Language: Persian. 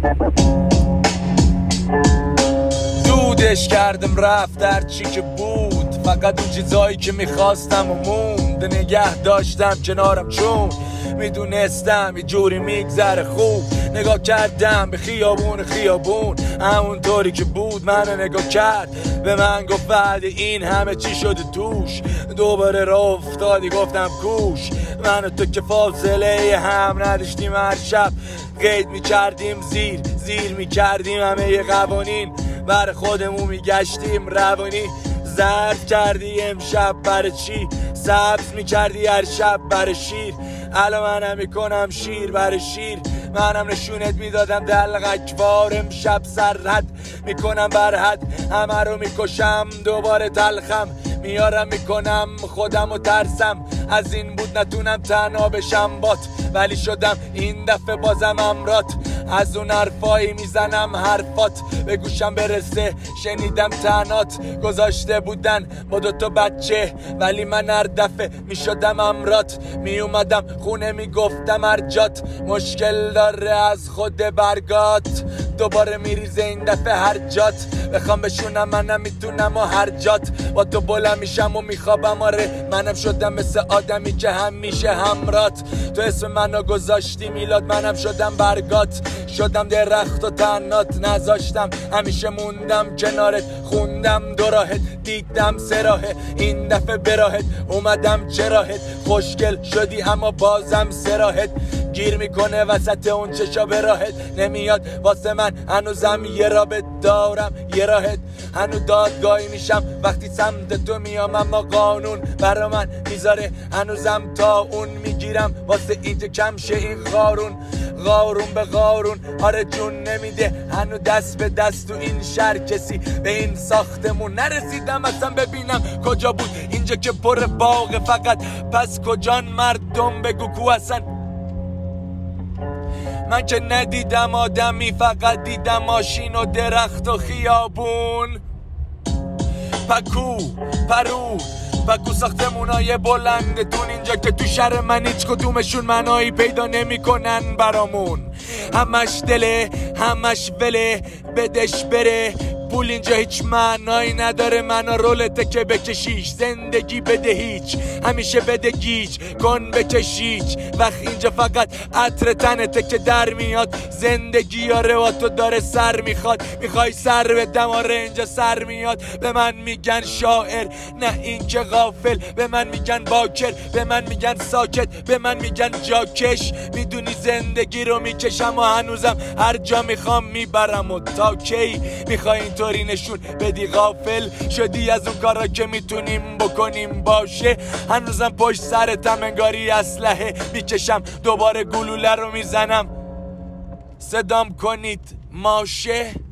زودش کردم رفت در چی که بود، فقط اون چیزایی که میخواستم و موند نگه داشتم کنارم، چون میدونستم یه جوری میگذره خوب. نگاه کردم به خیابون همونطوری که بود منو نگاه کرد، به من گفت بعد این همه چی شده توش. دوباره راه افتادی گفتم کوش، من و تو که فاصله هم نداشتیم، هر شب قید میکردیم زیر میکردیم همه قوانین، بر خودمون میگشتیم روانی. زرد کردی امشب برای چی، سبز میکردی هر شب برای شیر. الان منم میکنم شیر برای شیر، منم نشونت میدادم دلغکوار. امشب سرحد میکنم برحد، همه رو میکشم دوباره تلخم میارم، میکنم خودم و ترسم از این بود نتونم تنها بشم بات، ولی شدم این دفعه بازم امرات. از اون حرفایی میزنم حرفات به گوشم برسه، شنیدم تنات گذاشته بودن با دوتا بچه، ولی من هر دفعه میشدم امرات. میومدم خونه میگفتم ارجات، مشکل داره از خود برگات، دوباره میریزه این دفعه هر جات. بخوام بشونم منم میتونم و هر جات، با تو بلند میشم و میخوابم. آره منم شدم مثل آدمی که همیشه همرات. تو اسم منو گذاشتی میلاد، منم شدم برگات، شدم درخت و تنات نذاشتم، همیشه موندم کنارت، خوندم دو راهت، دیدم سه راهه، این دفعه براهت اومدم چراهت. خوشگل شدی اما بازم سراهت گیر میکنه وسط اون چشا براهت نمیاد واسه من. هنوزم یه رابط دارم یه راهت، هنو دادگاهی میشم وقتی سمت تو میام، اما قانون برا من میذاره هنوزم تا اون میگیرم واسه این که کم شه این قارون به قارون. آره جون نمیده هنو دست به دست تو این شهر، کسی به این ساختمون نرسیدم اصلا ببینم کجا بود اینجا که پر باغ فقط. پس کجان مردم بگو کو اصلا؟ من که ندیدم آدمی، فقط دیدم ماشین و درخت و خیابون. پکو ساختمونای بلندتون اینجا که تو شهر من هیچ کدومشون معنایی پیدا نمی کنن برامون. همش دله همش وله بدش بره، پول اینجا هیچ معنایی نداره، منو رولته که بکشیش، زندگی بده هیچ همیشه بده گیج کن بکشیش. وقت اینجا فقط عطر تنته که در میاد، زندگی یا رواتو داره سر میخواد، میخوای سر بدم آره اینجا سر میاد. به من میگن شاعر نه این که غافل، به من میگن باکر به من میگن ساکت، به من میگن جاکش. میدونی زندگی رو میکشم و هنوزم هر جا میخوام میبرم و تا کی میخوای اینطوری نشون بدی غافل شدی از اون کارا که میتونیم بکنیم باشه. هنوزم پشت سرتم انگاری اسلحه میکشم، دوباره گلوله رو میزنم صدام کنید ماشه.